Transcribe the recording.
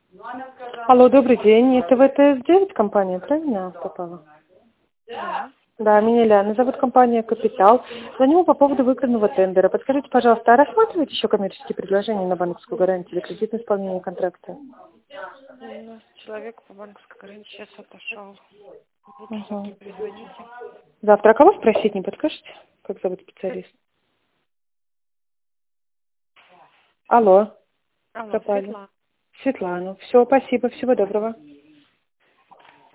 Алло, добрый день. Это ВТС-9 компания, правильно попала? Да. Да, меня Ляна зовут, компания «Капитал». Звоню по поводу выигранного тендера. Подскажите, пожалуйста, а рассматриваете еще коммерческие предложения на банковскую гарантию или кредитное исполнение контракта? У нас человек по банковской гарантии сейчас отошел. Лучше завтра Угу. перезвоните. Завтра, а кого спросить, не подскажете? Как зовут специалист? Алло, Алло, пропали. Светлана. Светлана. Все, спасибо, всего доброго.